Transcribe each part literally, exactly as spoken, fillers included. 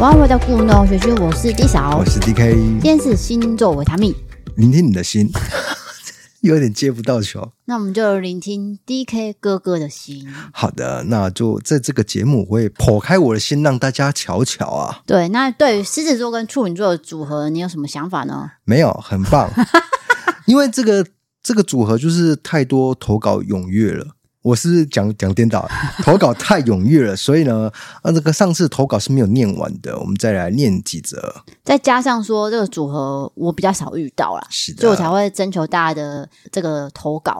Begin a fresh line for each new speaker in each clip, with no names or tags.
欢迎回到故弄学学，我是 D 嫂，
我是 D K，
今天是星座维他命，
聆听你的心，有点接不到球。
那我们就聆听 D K 哥哥的心。
好的，那就在这个节目我会剖开我的心，让大家瞧瞧啊。
对，那对于狮子座跟处女座的组合，你有什么想法呢？
没有，很棒，因为这个这个组合就是太多投稿踊跃了。我是不是讲讲颠倒，投稿太踊跃了，所以呢，啊，这个上次投稿是没有念完的，我们再来念几则。
再加上说这个组合我比较少遇到啦，
是的，
所以我才会征求大家的这个投稿。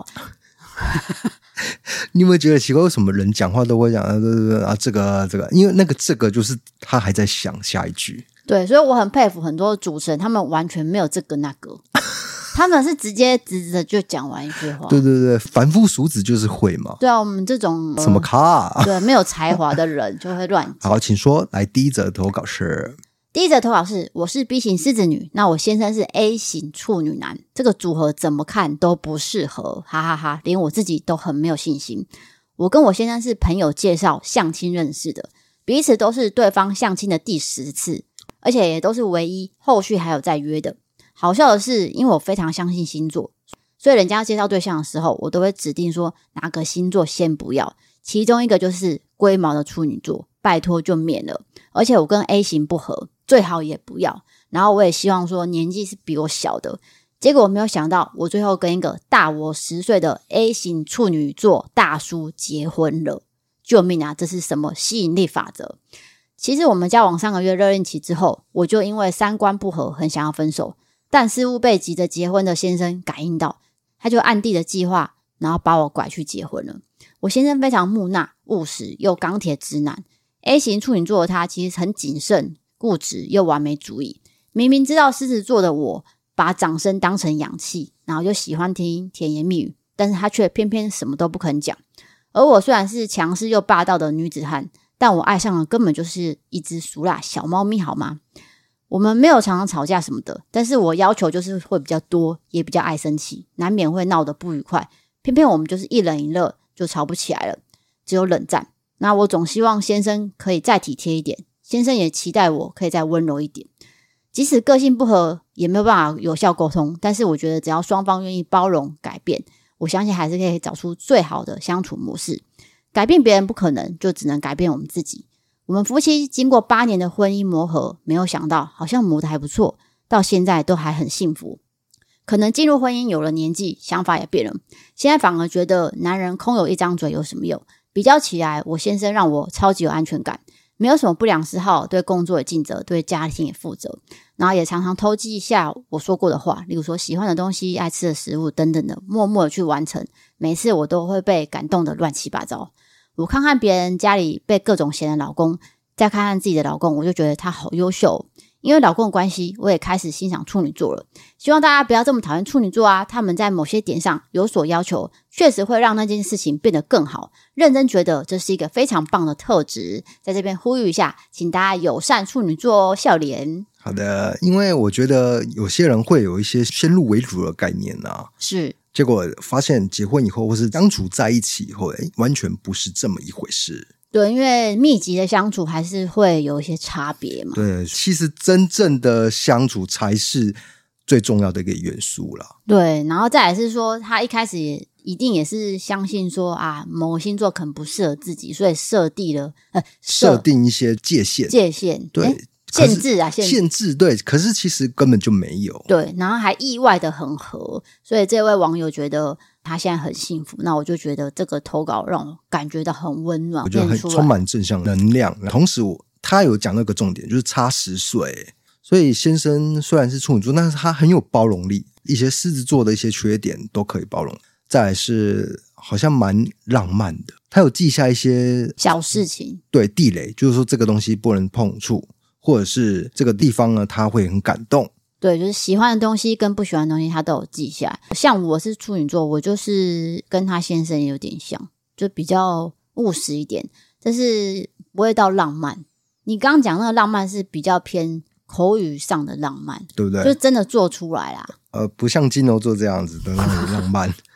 你有没有觉得奇怪？为什么人讲话都会讲啊啊这个这个？因为那个这个就是他还在想下一句。
对，所以我很佩服很多主持人，他们完全没有这个那个。他们是直接直直的就讲完一句话。
对对对，凡夫俗子就是会嘛。
对啊，我们这种、呃、
什么咖、啊？
对，没有才华的人就会乱讲。
好，请说。来，第一则投稿是
第一则投稿是：我是 B 型狮子女，那我先生是 A 型处女男，这个组合怎么看都不适合，哈哈哈！连我自己都很没有信心。我跟我先生是朋友介绍相亲认识的，彼此都是对方相亲的第十次，而且也都是唯一，后续还有再约的。好笑的是，因为我非常相信星座，所以人家介绍对象的时候，我都会指定说哪个星座先不要，其中一个就是龟毛的处女座，拜托就免了。而且我跟 A 型不合，最好也不要。然后我也希望说年纪是比我小的，结果我没有想到，我最后跟一个大我十岁的 A 型处女座大叔结婚了。救命啊，这是什么吸引力法则？其实我们交往三个月热恋期之后，我就因为三观不合很想要分手，但似乎被急着结婚的先生感应到，他就暗地的计划，然后把我拐去结婚了。我先生非常木讷、务实又钢铁直男， A 型处女座的他其实很谨慎、固执又完美主义。明明知道狮子座的我把掌声当成氧气，然后就喜欢听甜言蜜语，但是他却偏偏什么都不肯讲。而我虽然是强势又霸道的女子汉，但我爱上的根本就是一只俗辣小猫咪，好吗？我们没有常常吵架什么的，但是我要求就是会比较多，也比较爱生气，难免会闹得不愉快。偏偏我们就是一冷一热就吵不起来了，只有冷战。那我总希望先生可以再体贴一点，先生也期待我可以再温柔一点。即使个性不合，也没有办法有效沟通，但是我觉得只要双方愿意包容改变，我相信还是可以找出最好的相处模式。改变别人不可能，就只能改变我们自己。我们夫妻经过八年的婚姻磨合，没有想到好像磨得还不错，到现在都还很幸福。可能进入婚姻有了年纪，想法也变了，现在反而觉得男人空有一张嘴有什么用？比较起来，我先生让我超级有安全感，没有什么不良嗜好，对工作也尽责，对家庭也负责，然后也常常偷记一下我说过的话，例如说喜欢的东西、爱吃的食物等等的，默默的去完成。每次我都会被感动的乱七八糟。我看看别人家里被各种嫌的老公，再看看自己的老公，我就觉得他好优秀。因为老公的关系，我也开始欣赏处女座了。希望大家不要这么讨厌处女座啊，他们在某些点上有所要求，确实会让那件事情变得更好。认真觉得这是一个非常棒的特质，在这边呼吁一下，请大家友善处女座哦，笑脸。
好的，因为我觉得有些人会有一些先入为主的概念啊，
是。
结果发现结婚以后或是相处在一起以后，诶，完全不是这么一回事。
对，因为密集的相处还是会有一些差别嘛。
对，其实真正的相处才是最重要的一个元素啦。
对，然后再来是说，他一开始也一定也是相信说啊，某个星座可能不适合自己，所以设定了呃
设定一些界限，
界限
对。
限制啊，限制，
限制对，可是其实根本就没有。
对，然后还意外的很合，所以这位网友觉得他现在很幸福。那我就觉得这个投稿让我感觉到很温暖，
我觉得很充满正向能量。同时我他有讲那个重点，就是差十岁，所以先生虽然是处女座，但是他很有包容力，一些狮子座的一些缺点都可以包容。再来是好像蛮浪漫的，他有记下一些
小事情，
对地雷，就是说这个东西不能碰触。或者是这个地方呢，他会很感动。
对，就是喜欢的东西跟不喜欢的东西他都有记下来。像我是处女座，我就是跟他先生有点像，就比较务实一点，但是不会到浪漫。你刚刚讲那个浪漫是比较偏口语上的浪漫，
对不对？
就真的做出来啦。
呃，不像金牛座这样子的那种浪漫。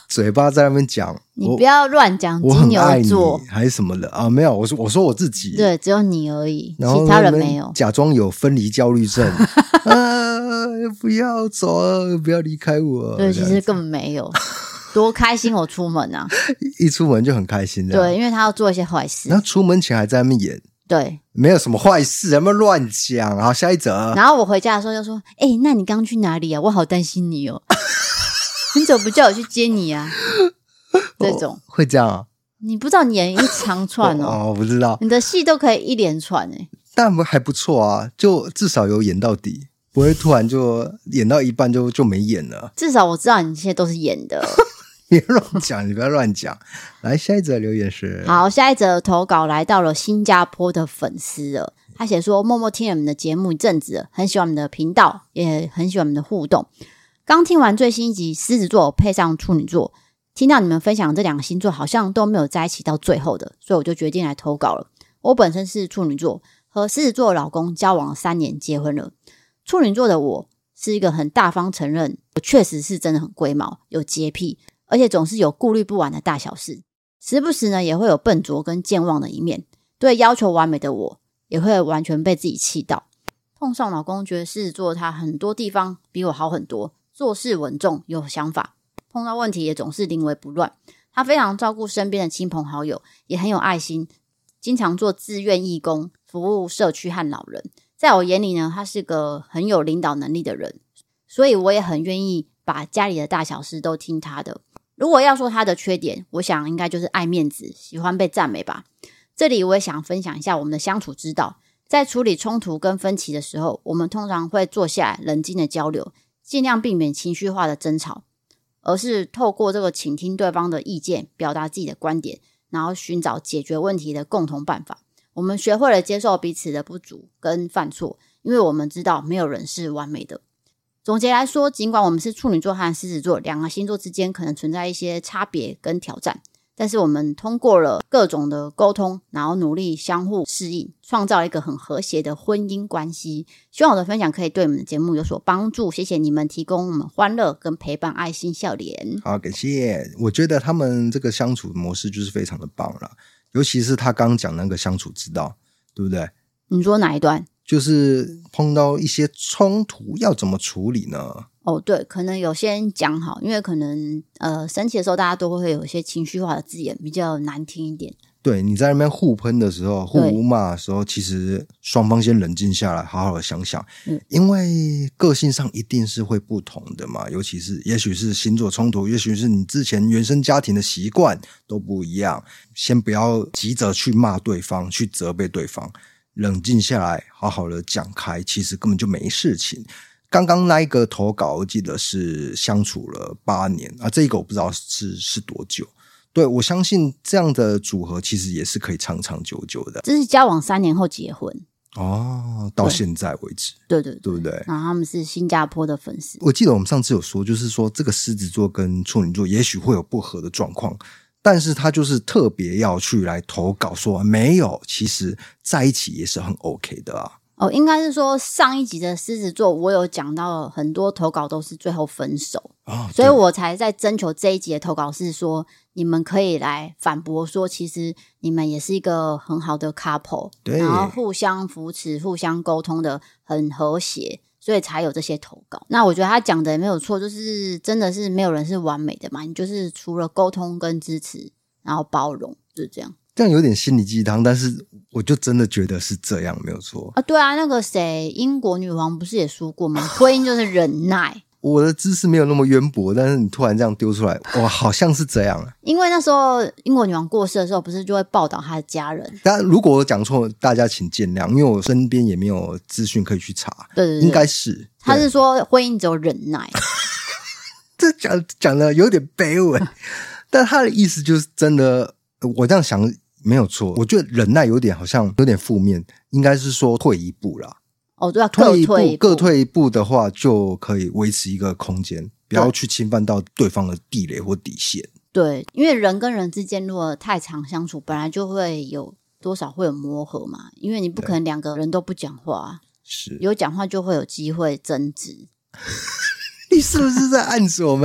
嘴巴在那边讲，
你不要乱讲金牛座
还是什么的啊？没有，我说我说我自己，
对，只有你而已，
然后
其他人没有。
假装有分离焦虑症啊，不要走啊，不要离开我。
对，其实根本没有。多开心我出门啊！
一出门就很开心。
对，因为他要做一些坏事。
然后出门前还在那边演。
对，
没有什么坏事，有没有乱讲？好，下一则。
然后我回家的时候就说：“哎、欸，那你刚去哪里啊？我好担心你哦。你怎么不叫我去接你啊？”这种、哦、
会这样啊？
你不知道你演一长串哦？
哦，不知道。
你的戏都可以一连串哎，
但还不错啊，就至少有演到底，不会突然就演到一半就就没演了。
至少我知道你现在都是演的。
别乱讲，你不要乱讲。来，下一则留言是：
好，下一则投稿来到了新加坡的粉丝了。他写说：默默听了你们的节目一阵子了，很喜欢你们的频道，也很喜欢你们的互动。刚听完最新一集狮子座配上处女座，听到你们分享这两个星座好像都没有在一起到最后的，所以我就决定来投稿了。我本身是处女座，和狮子座的老公交往了三年，结婚了。处女座的我是一个很大方承认，我确实是真的很龟毛，有洁癖，而且总是有顾虑不完的大小事，时不时呢也会有笨拙跟健忘的一面。对要求完美的我，也会完全被自己气到。碰上老公觉得狮子座他很多地方比我好很多，做事稳重有想法，碰到问题也总是临危不乱。他非常照顾身边的亲朋好友，也很有爱心，经常做自愿义工，服务社区和老人。在我眼里呢，他是个很有领导能力的人，所以我也很愿意把家里的大小事都听他的。如果要说他的缺点，我想应该就是爱面子，喜欢被赞美吧。这里我也想分享一下我们的相处之道。在处理冲突跟分歧的时候，我们通常会坐下来冷静的交流，尽量避免情绪化的争吵，而是透过这个倾听对方的意见，表达自己的观点，然后寻找解决问题的共同办法。我们学会了接受彼此的不足跟犯错，因为我们知道没有人是完美的。总结来说，尽管我们是处女座和狮子座两个星座之间可能存在一些差别跟挑战，但是我们通过了各种的沟通，然后努力相互适应，创造一个很和谐的婚姻关系。希望我的分享可以对你们的节目有所帮助，谢谢你们提供我们欢乐跟陪伴，爱心笑脸。
好，感谢。我觉得他们这个相处模式就是非常的棒啦，尤其是他刚讲那个相处之道，对不对？
你说哪一段？
就是碰到一些冲突要怎么处理呢？
哦，对，可能有些人讲好，因为可能呃生气的时候大家都会有一些情绪化的字眼，比较难听一点。
对，你在那边互喷的时候，互侮骂的时候，其实双方先冷静下来，好好的想想，嗯，因为个性上一定是会不同的嘛，尤其是也许是星座冲突，也许是你之前原生家庭的习惯都不一样，先不要急着去骂对方，去责备对方，冷静下来，好好的讲开，其实根本就没事情。刚刚那一个投稿，我记得是相处了八年啊，这一个我不知道是是多久。对，我相信这样的组合其实也是可以长长久久的。
这是交往三年后结婚
哦，到现在为止，
对对 对,
对不对？
然后他们是新加坡的粉丝。
我记得我们上次有说，就是说这个狮子座跟处女座也许会有不合的状况，但是他就是特别要去来投稿说没有，其实在一起也是很 OK 的啊。
哦，应该是说上一集的狮子座我有讲到很多投稿都是最后分手，哦，所以我才在征求这一集的投稿是说你们可以来反驳说其实你们也是一个很好的 couple，
对，
然后互相扶持互相沟通的很和谐，所以才有这些投稿。那我觉得他讲的也没有错，就是真的是没有人是完美的嘛，你就是除了沟通跟支持然后包容，就是这样。
这样有点心理鸡汤，但是我就真的觉得是这样，没有错
啊。对啊，那个谁，英国女王不是也说过吗？婚姻就是忍耐。
我的知识没有那么渊博，但是你突然这样丢出来，哇，好像是这样。
因为那时候英国女王过世的时候，不是就会报道她的家人。
但如果我讲错，大家请见谅，因为我身边也没有资讯可以去查。
对对对，
应该是。
他是说婚姻只有忍耐。
这讲讲的有点卑微，但他的意思就是真的，我这样想。没有错，我觉得忍耐有点好像有点负面，应该是说退一步啦。
哦，对啊，各退一步，
退一步各退一步的话，就可以维持一个空间，不要去侵犯到对方的地雷或底线。
对，因为人跟人之间如果太常相处，本来就会有多少会有磨合嘛，因为你不可能两个人都不讲话，
是有
讲话就会有机会争执。
你是不是在暗示我们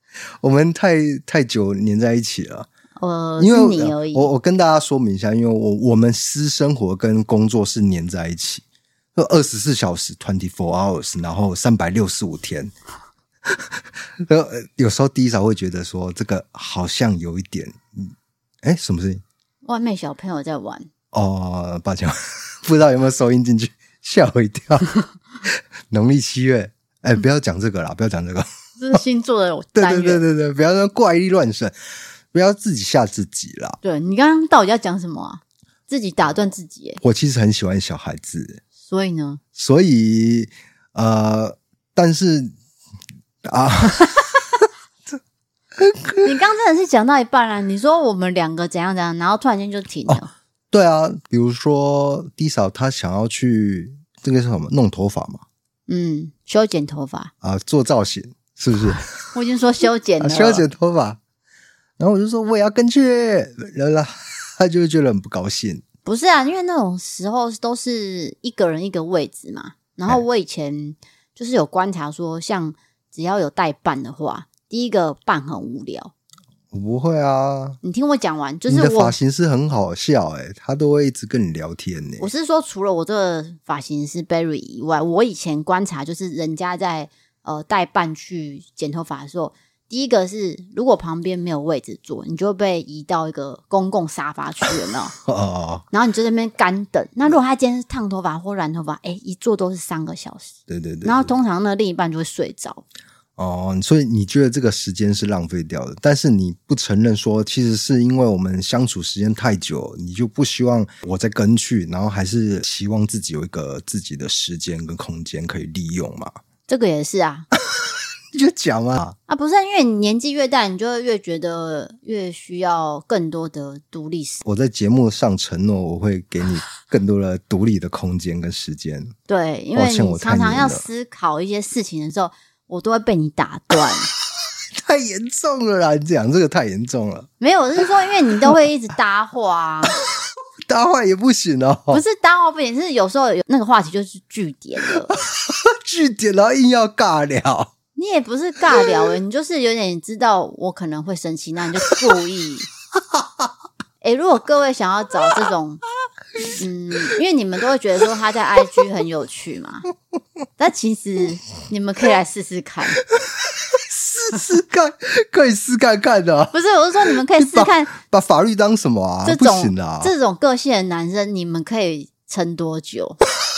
我们太太久黏在一起了。
呃，
因为
是你而已。
我我跟大家说明一下，因为我我们私生活跟工作是黏在一起，二十四小时 twenty four hours， 然后三百六十五天。有时候第一早会觉得说这个好像有一点，哎，什么事情？
外面小朋友在玩。
哦，抱歉，不知道有没有收音进去，吓我一跳。农历七月，哎，不要讲这个啦，不要讲这个。
这是星座的
对
单元。
对对对对，不要说怪力乱神，不要自己吓自己啦。
对，你刚刚到底要讲什么啊？自己打断自己耶。
我其实很喜欢小孩子，
所以呢？
所以呃，但是啊，
你刚真的是讲到一半啊，你说我们两个怎样怎样，然后突然间就停了。
哦，对啊，比如说 D 嫂她想要去这个是什么弄头发嘛？
嗯，修剪头发
啊，做造型是不是？
我已经说修剪了，
啊、修剪头发，然后我就说我也要跟去，然后他就会觉得很不高兴。
不是啊，因为那种时候都是一个人一个位置嘛。然后我以前就是有观察说，像只要有代办的话，第一个伴很无聊。
我不会啊，
你听我讲完，就是我
你的发型师很好笑哎、欸，他都会一直跟你聊天呢、欸。
我是说，除了我这个发型师 Berry 以外，我以前观察就是人家在呃代办去剪头发的时候，第一个是如果旁边没有位置坐，你就会被移到一个公共沙发去，有没有？
哦，
然后你就在那边干等。那如果他今天是烫头发或染头发，哎，一坐都是三个小时。
对对 对, 对。
然后通常那另一半就会睡着。
哦，所以你觉得这个时间是浪费掉的，但是你不承认说，其实是因为我们相处时间太久，你就不希望我再跟去，然后还是希望自己有一个自己的时间跟空间可以利用嘛？
这个也是啊。
你就讲嘛
啊，不是，因为你年纪越大，你就会越觉得越需要更多的独立时。
我在节目上承诺，我会给你更多的独立的空间跟时间。
对，因为你常常要思考一些事情的时候，我都会被你打断。
太严重了啦！你讲这个太严重了。
没有，我是说，因为你都会一直搭话啊。
搭话也不行哦。
不是搭话不行，是有时候有那个话题就是句点了。
句点，然后硬要尬聊。
你也不是尬聊诶，你就是有点知道我可能会生气，那你就故意。诶，如果各位想要找这种，嗯，因为你们都会觉得说他在 I G 很有趣嘛，但其实你们可以来试试看。
试试看，可以试看看的、啊。
不是，我是说你们可以试看把，
把法律当什么啊？
这种
不行啊，
这种个性的男生，你们可以撑多久？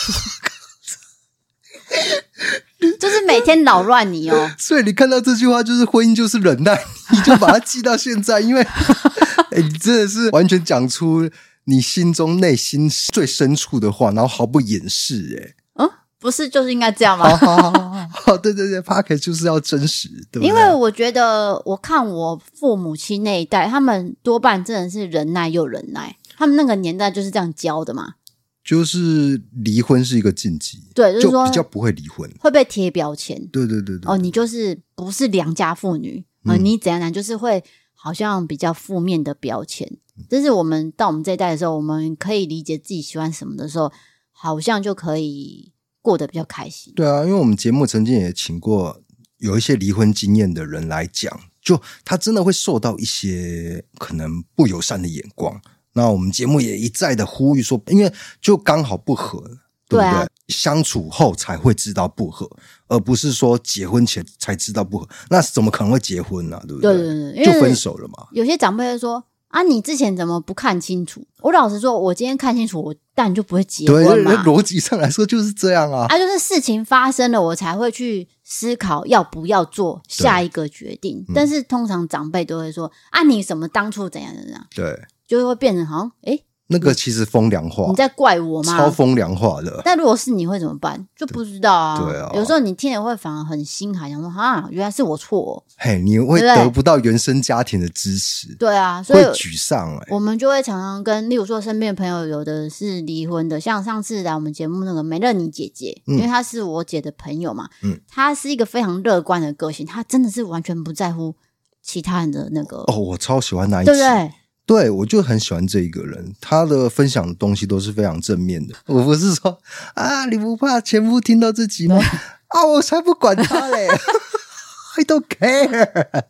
就是每天扰乱你哦。
所以你看到这句话，就是婚姻就是忍耐，你就把它记到现在，因为、欸、你真的是完全讲出你心中内心最深处的话，然后毫不掩饰、欸。
嗯，不是就是应该这样吗？
好好好好，对对对 Podcast 就是要真实，对不对？
因为我觉得，我看我父母亲那一代，他们多半真的是忍耐又忍耐，他们那个年代就是这样教的嘛。
就是离婚是一个禁忌，
对，就是说
就比较不会离婚，
会被贴标签。
对对对对，
哦，你就是不是良家妇女，呃、嗯，你怎样呢？就是会好像比较负面的标签。但是我们到我们这一代的时候，我们可以理解自己喜欢什么的时候，好像就可以过得比较开心。
对啊，因为我们节目曾经也请过有一些离婚经验的人来讲，就他真的会受到一些可能不友善的眼光。那我们节目也一再的呼吁说，因为就刚好不合，对不对？
对啊，
相处后才会知道不合，而不是说结婚前才知道不合，那怎么可能会结婚呢、啊？对不对？
对对对，
就分手了嘛。
有些长辈会说啊，你之前怎么不看清楚？我老实说，我今天看清楚，我当然就不会结婚嘛。
对，逻辑上来说就是这样啊。
啊，就是事情发生了，我才会去思考要不要做下一个决定。但是通常长辈都会说啊，你什么当初怎样怎样，
对，
就会变成好像诶
那个其实风凉话，
你在怪我吗？
超风凉话的。
但如果是你会怎么办？就不知道啊。
对啊，
有时候你听了会反而很心寒，想说哈，原来是我错、哦。
嘿，你会得不到原生家庭的支持。
对啊，所以
会沮丧、欸。
我们就会常常跟，例如说身边的朋友，有的是离婚的，像上次来我们节目那个梅乐妮姐姐，嗯、因为她是我姐的朋友嘛，嗯，她是一个非常乐观的个性，她真的是完全不在乎其他人的那个。
哦，我超喜欢那一集，
对不对？
对，我就很喜欢这一个人，他的分享的东西都是非常正面的。我不是说啊，你不怕前夫听到这集吗？啊，我才不管他嘞，I don't care。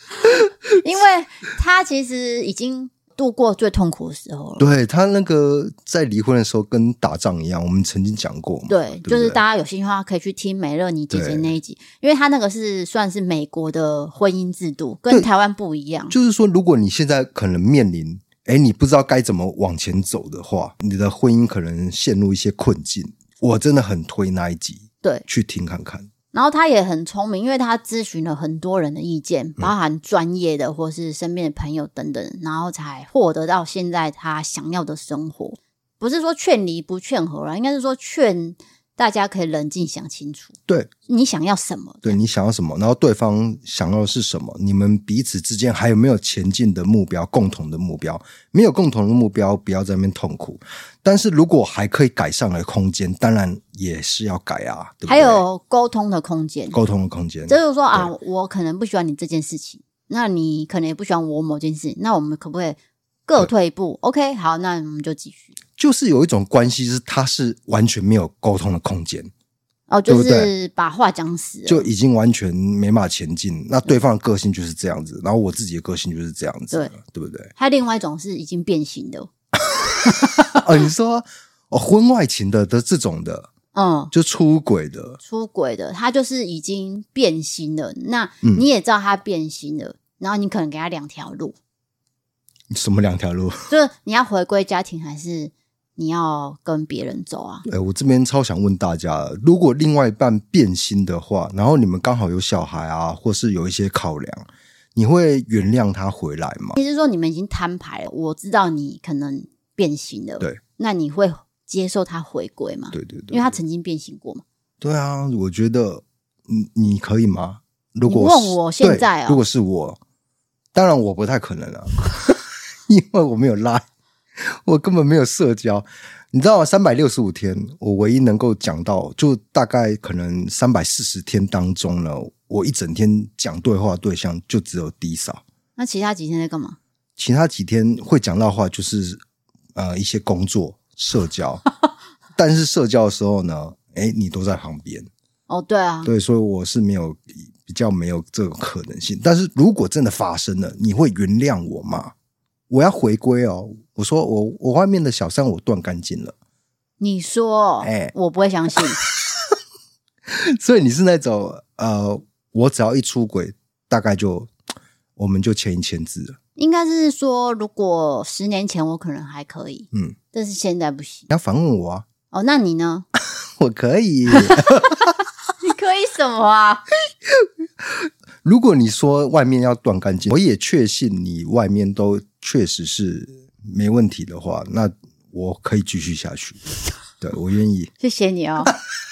因为他其实已经度过最痛苦的时候了。
对，他那个在离婚的时候跟打仗一样，我们曾经讲过嘛。
对，
对不对，
就是大家有兴趣的话可以去听美乐妮姐姐那一集，因为他那个是算是美国的婚姻制度，跟台湾不一样。
就是说，如果你现在可能面临诶你不知道该怎么往前走的话，你的婚姻可能陷入一些困境，我真的很推那一集，
对，
去听看看。
然后他也很聪明，因为他咨询了很多人的意见，包含专业的或是身边的朋友等等，然后才获得到现在他想要的生活。不是说劝离不劝和啦，应该是说劝大家可以冷静想清楚，
对，
你想要什么，
对，你想要什么，然后对方想要的是什么，你们彼此之间还有没有前进的目标，共同的目标。没有共同的目标，不要在那边痛苦，但是如果还可以改善的空间，当然也是要改啊，对不对？
还有沟通的空间，
沟通的空间，
就是说啊，我可能不喜欢你这件事情，那你可能也不喜欢我某件事情，那我们可不可以各退一步 ？OK， 好，那我们就继续。
就是有一种关系是它是完全没有沟通的空间，
哦，就是把话讲死了，
就已经完全没办法前进。那对方的个性就是这样子，然后我自己的个性就是这样子，对，对不对？
还有另外一种是已经变形的，
哦，你说哦，婚外情的的这种的，
嗯，
就出轨的，
出轨的，他就是已经变心了。那你也知道他变心了，嗯、然后你可能给他两条路，
什么两条路？
就是你要回归家庭，还是你要跟别人走啊？
哎，我这边超想问大家，如果另外一半变心的话，然后你们刚好有小孩啊，或是有一些考量，你会原谅他回来吗？
其实说你们已经摊牌了，我知道你可能变心了，
对，
那你会接受他回归吗？
对对 对, 对，
因为他曾经变心过嘛。
对啊，我觉得你你可以吗？如果
你问我现在啊、哦，
如果是我，当然我不太可能啊，因为我没有拉。我根本没有社交，你知道吗？三百六十五天，我唯一能够讲到，就大概可能三百四十天当中呢，我一整天讲对话的对象就只有 Disa。
那其他几天在干嘛？
其他几天会讲到的话就是呃一些工作、社交，但是社交的时候呢，哎，你都在旁边。
哦，对啊，
对，所以我是没有比较没有这种可能性。但是如果真的发生了，你会原谅我吗？我要回归哦，我说我我外面的小三我断干净了。
你说，哎，我不会相信。
所以你是那种呃，我只要一出轨，大概就我们就签一签字了。
应该是说，如果十年前我可能还可以，嗯，但是现在不行。
你要反问我啊？
哦，那你呢？
我可以。
你可以什么啊？
如果你说外面要断干净，我也确信你外面都确实是没问题的话，那我可以继续下去。对，我愿意。
谢谢你哦。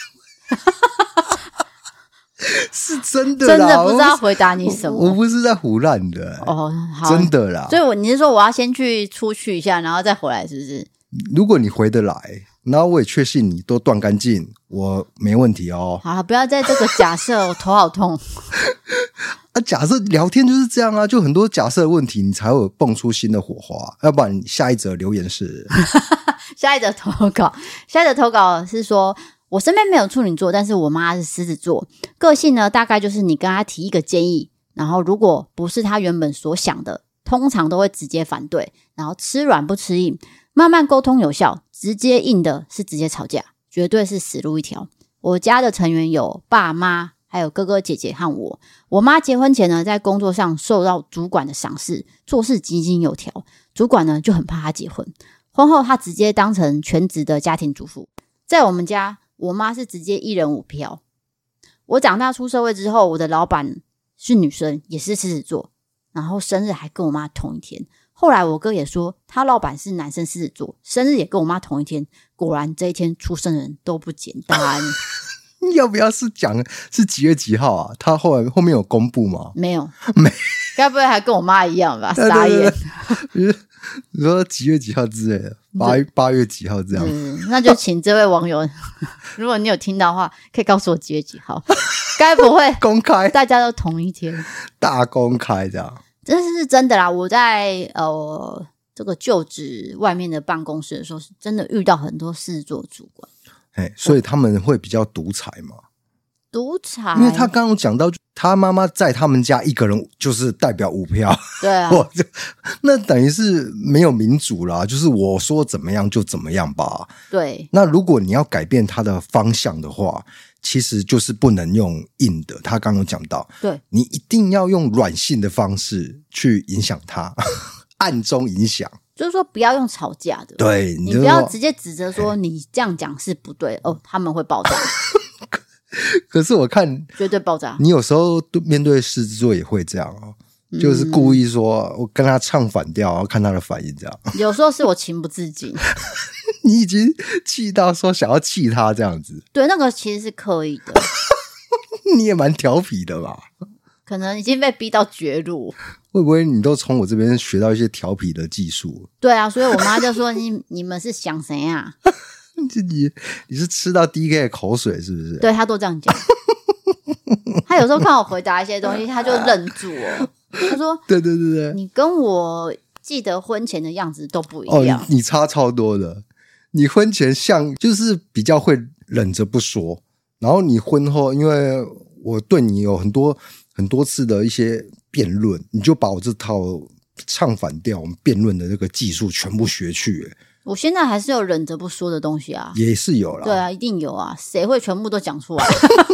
是真的啦，
真的不知道回答你什么。
我, 我不是在唬烂的、欸、
哦，好，
真的啦。
所以我你是说我要先去出去一下，然后再回来，是不是？
如果你回得来，然后我也确信你都断干净，我没问题哦。
好，不要在这个假设，我头好痛。
啊，假设聊天就是这样啊，就很多假设的问题，你才会有蹦出新的火花。要不然下一则留言是
下一则投稿，下一则投稿是说，我身边没有处女座，但是我妈是狮子座，个性呢大概就是你跟她提一个建议，然后如果不是她原本所想的，通常都会直接反对，然后吃软不吃硬。慢慢沟通有效，直接硬的是直接吵架，绝对是死路一条。我家的成员有爸妈，还有哥哥姐姐和我。我妈结婚前呢，在工作上受到主管的赏识，做事井井有条，主管呢就很怕她结婚。婚后她直接当成全职的家庭主妇。在我们家，我妈是直接一人五票。我长大出社会之后，我的老板是女生，也是狮子座，然后生日还跟我妈同一天。后来我哥也说他老板是男生狮子座，生日也跟我妈同一天，果然这一天出生的人都不简单。
要不要是讲是几月几号啊？他后来后面有公布吗？
没有，
没，
该不会还跟我妈一样吧？傻眼。
你说几月几号之类的，八八月几号这样？
嗯，那就请这位网友，如果你有听到的话，可以告诉我几月几号？该不会
公开？
大家都同一天，
大公开这样？
这是真的啦！我在呃这个就职外面的办公室的时候，是真的遇到很多狮子座主管。
嘿，所以他们会比较独裁嘛？
独裁，
因为他刚刚讲到他妈妈在他们家一个人就是代表五票，
对啊，
那等于是没有民主啦，就是我说怎么样就怎么样吧。
对，
那如果你要改变他的方向的话，其实就是不能用硬的，他刚刚有讲到，
对，
你一定要用软性的方式去影响他，暗中影响，
就是说不要用吵架的，
对，
你不要直接指责说你这样讲是不对哦，他们会爆炸。
可是我看
绝对爆炸，
你有时候面对狮子座也会这样哦，嗯、就是故意说我跟他唱反调，然后看他的反应这样。
有时候是我情不自禁，
你已经气到说想要气他这样子。
对，那个其实是刻意的。
你也蛮调皮的吧？
可能已经被逼到绝路。
会不会你都从我这边学到一些调皮的技术？
对啊，所以我妈就说你你们是想谁啊？
你你是吃到 D K 的口水是不是？
对，他都这样讲。他有时候看我回答一些东西，他就愣住哦。他说：“
对对对对，
你跟我记得婚前的样子都不一样。
哦”你, 你差超多的。你婚前像就是比较会忍着不说，然后你婚后，因为我对你有很多很多次的一些辩论，你就把我这套唱反调、我们辩论的这个技术全部学去。
我现在还是有忍着不说的东西啊，
也是有啦。
对啊，一定有啊，谁会全部都讲出来？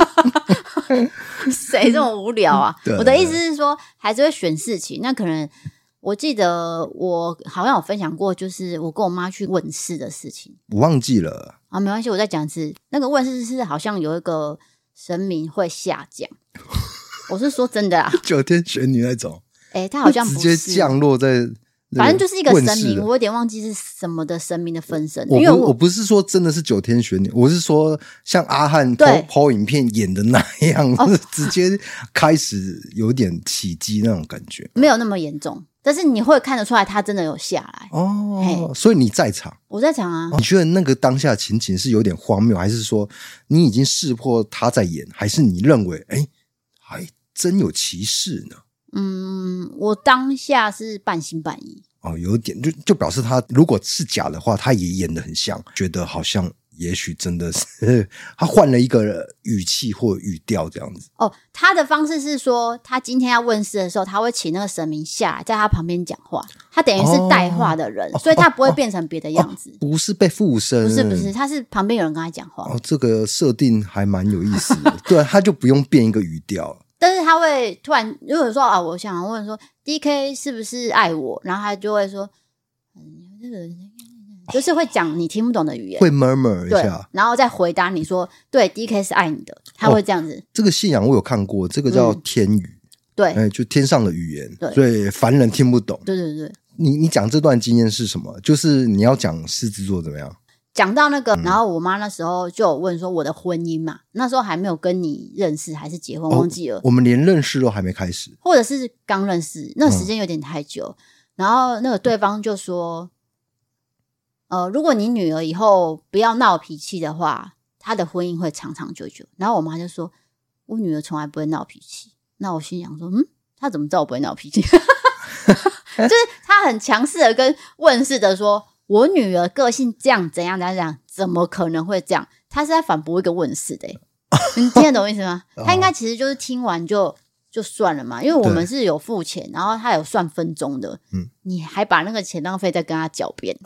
谁这么无聊啊？我的意思是说，还是会选事情。那可能我记得我好像有分享过，就是我跟我妈去问事的事情，
我忘记了
啊，没关系，我再讲一次。那个问事是好像有一个神明会下降，我是说真的啊，
九天玄女那种，
哎、欸，他好像不是
直接降落在。
反正就是一个神明，我有点忘记是什么的神明的分身。
我
因为我
我不是说真的是九天玄女，我是说像阿汉抛抛影片演的那样，哦、直接开始有点起鸡那种感觉，
没有那么严重，但是你会看得出来他真的有下来
哦。所以你在场，
我在场啊。
你觉得那个当下情景是有点荒谬，还是说你已经识破他在演，还是你认为哎还真有其事呢？
嗯，我当下是半信半疑
哦，有点就就表示他如果是假的话，他也演得很像，觉得好像也许真的是他换了一个语气或语调这样子。
哦，他的方式是说，他今天要问事的时候，他会请那个神明下来，在他旁边讲话，他等于是带话的人，哦、所以他不会变成别的样子，
哦哦、不是被附身，
不是不是，他是旁边有人跟他讲话。
哦，这个设定还蛮有意思的，对，他就不用变一个语调。
但是他会突然如果说啊，我想问说 D K 是不是爱我，然后他就会说这个就是会讲你听不懂的语言，
会 murmur 一下，
然后再回答你说对 D K 是爱你的，他会这样子。哦、
这个信仰我有看过，这个叫天语，嗯、
对、
欸，就天上的语言，
对，
所以凡人听不懂。
对对对，
你你讲这段经验是什么？就是你要讲狮子座怎么样？
讲到那个，然后我妈那时候就有问说我的婚姻嘛，那时候还没有跟你认识还是结婚，忘记了、哦。
我们连认识都还没开始，
或者是刚认识，那时间有点太久。嗯、然后那个对方就说，呃，如果你女儿以后不要闹脾气的话，她的婚姻会长长久久。然后我妈就说，我女儿从来不会闹脾气。那我心想说，嗯，她怎么知道我不会闹脾气？就是她很强势的跟问世的说。我女儿个性这样怎样怎样怎样，怎么可能会这样？她是在反驳一个问世的、欸，你听得懂意思吗？她应该其实就是听完就就算了嘛，因为我们是有付钱，然后她有算分钟的，嗯，你还把那个钱浪费在跟她狡辩，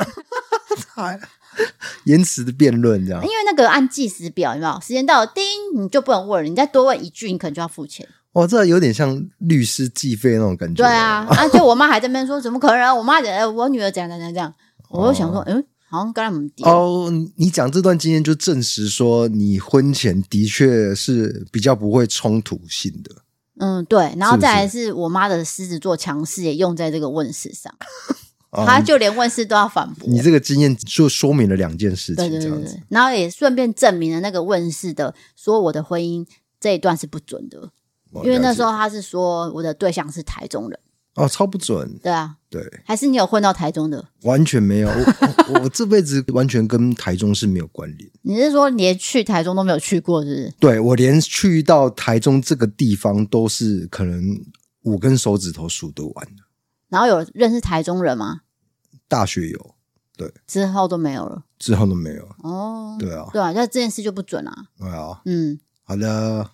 延迟的辩论这样，
因为那个按计时表，有没有？时间到了，叮，你就不能问了，你再多问一句，你可能就要付钱。
哇，这有点像律师计费那种感觉。
对啊，啊，就我妈还在那边说，怎么可能？我妈讲，哎，我女儿怎样怎样怎样。我就想说，嗯，好像跟他们低
哦。你讲这段经验就证实说，你婚前的确是比较不会冲突性的。
嗯，对。然后再来是我妈的狮子座强势也用在这个问世上，她就连问世都要反驳。
你这个经验就说明了两件事情，
对对对对。然后也顺便证明了那个问世的说我的婚姻这一段是不准的，因为那时候他是说我的对象是台中人。
哦，超不准。
对啊，
对，
还是你有混到台中的？
完全没有，我, 我, 我这辈子完全跟台中是没有关联。
你是说连去台中都没有去过，是不是？
对，我连去到台中这个地方都是可能五根手指头数得完的。
然后有认识台中人吗？
大学有，对，
之后都没有了。
之后都没有。
哦，
对啊，
对啊，那这件事就不准啊。
对啊，
嗯，
好的。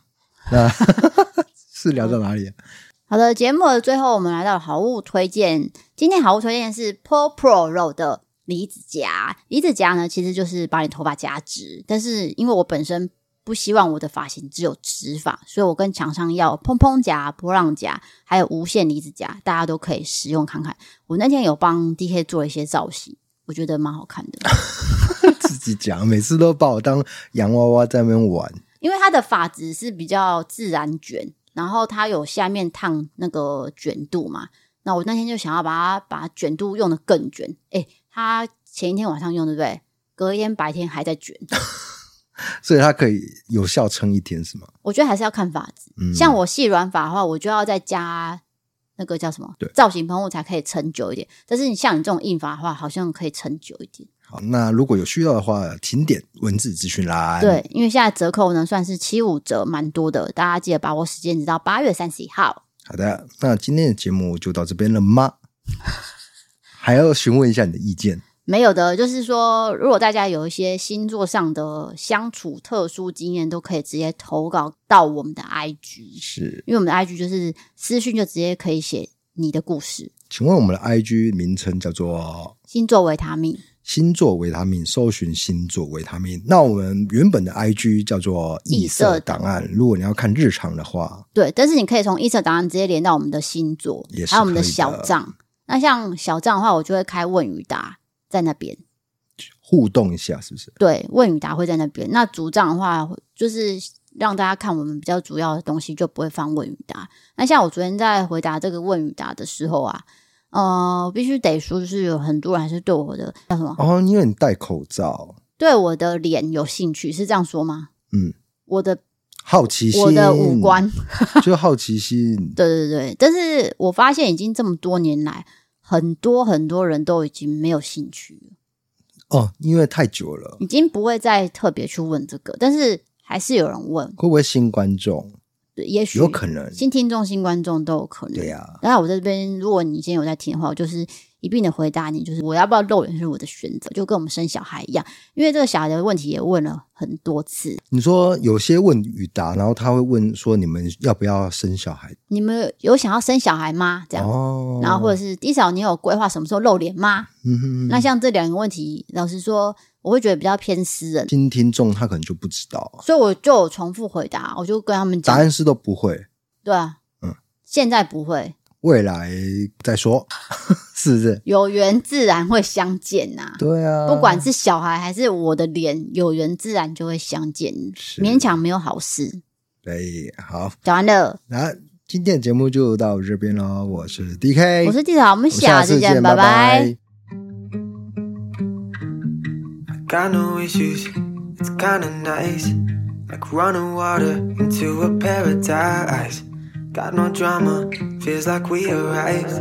那是聊到哪里啊？
好的，节目的最后我们来到好物推荐。今天好物推荐是 Paw Pro 的离子夹。离子夹呢，其实就是把你头发夹直，但是因为我本身不希望我的发型只有直发，所以我跟厂商要蓬蓬夹、波浪夹，还有无线离子夹，大家都可以使用看看。我那天有帮 D K 做一些造型，我觉得蛮好看的。
自己讲，每次都把我当洋娃娃在那边玩。
因为它的发质是比较自然卷，然后它有下面烫那个卷度嘛，那我那天就想要把它把卷度用得更卷。诶，它前一天晚上用对不对？隔一天白天还在卷。
所以它可以有效撑一天是吗？
我觉得还是要看发质、嗯、像我细软发的话，我就要再加那个叫什么造型喷雾才可以撑久一点，但是你像你这种硬发的话好像可以撑久一点。
好，那如果有需要的话请点文字资讯栏。
对，因为现在折扣呢算是七五折，蛮多的，大家记得把握时间直到八月三十一号。
好的，那今天的节目就到这边了吗？还要询问一下你的意见？
没有的，就是说如果大家有一些星座上的相处特殊经验，都可以直接投稿到我们的 I G。 是因为我们的 I G 就是私讯就直接可以写你的故事。
请问我们的 I G 名称叫做
星座维他命，
星座维他命，搜寻星座维他命。那我们原本的 I G 叫做异色档案，如果你要看日常的话，
对，但是你可以从异色档案直接连到我们的星座，还有我们的小账。那像小账的话，我就会开问与答在那边
互动一下，是不是？
对，问与答会在那边。那主账的话，就是让大家看我们比较主要的东西，就不会放问与答。那像我昨天在回答这个问与答的时候啊，呃，我必须得说，就是有很多人还是对我的叫什么？
哦，因为你戴口罩，
对我的脸有兴趣，是这样说吗？
嗯，
我的
好奇心，
我的五官，
就好奇心。
对对对，但是我发现已经这么多年来，很多很多人都已经没有兴趣了。
哦，因为太久了，
已经不会再特别去问这个，但是还是有人问，
会不会新观众？
对，也许
有可能，
新听众、新观众都有可能。
对啊，
当然我在这边，如果你今天有在听的话，我就是一并的回答你，就是我要不要露脸是我的选择，就跟我们生小孩一样，因为这个小孩的问题也问了很多次。
你说有些问与答，然后他会问说你们要不要生小孩？
你们有想要生小孩吗？这样，哦、然后或者是至少你有规划什么时候露脸吗？嗯哼，那像这两个问题，老实说，我会觉得比较偏私人。
新听众他可能就不知道，
所以我就有重复回答，我就跟他们讲，
答案是都不会。
对啊，嗯，现在不会，
未来再说，是不是？
有缘自然会相见呐、啊。
对啊，
不管是小孩还是我的脸，有缘自然就会相见，勉强没有好事。
对，好，
讲完了。
那今天的节目就到这边咯，我是 D K，
我是地草，我们下次见，拜拜。Got no issues, it's kinda nice, like running water into a paradise. Got no drama, feels like we arrived.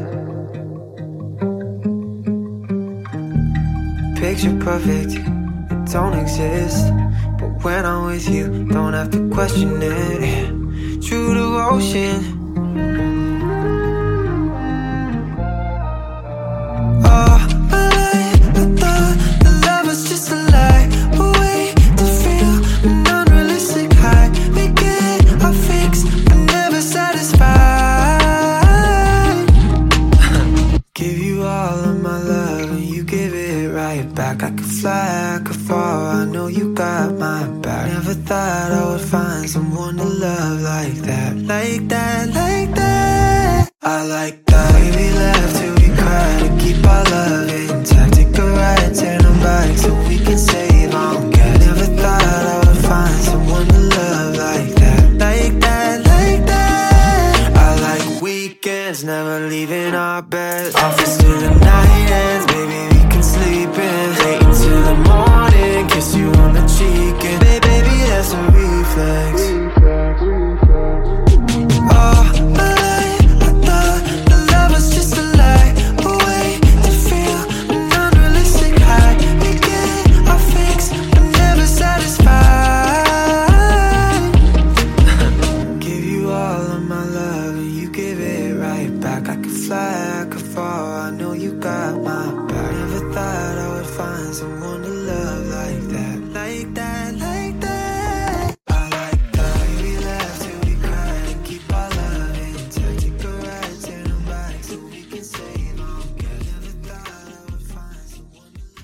Picture perfect, it don't exist, but when I'm with you, don't have to question it. True devotion. I could fly, I could fall, I know you got my back. Never thought I would find someone to love like that. Like that, like that. I like that. We be left till we cry to keep our love intact. Take a ride, turn them back so we can save on gas. Never thought I would find someone to love like that. Like that, like that. I like weekends, never leaving our bed. Office till the night ends.